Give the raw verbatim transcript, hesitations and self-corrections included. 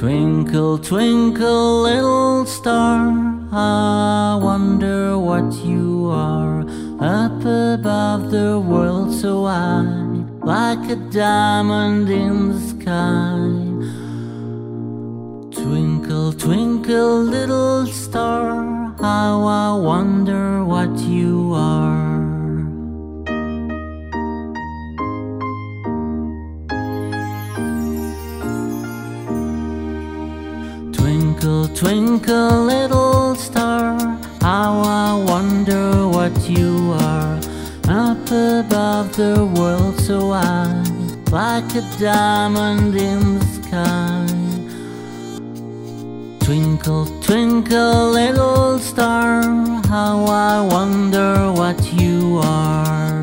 Twinkle, twinkle, little star, I wonder what you are. Up above the world so high, like a diamond in the sky. Twinkle, twinkle, little star, how I wonder what you are. Twinkle, twinkle, little star, how I wonder what you are. Up above the world so high, like a diamond in the sky. Twinkle, twinkle, little star, how I wonder what you are.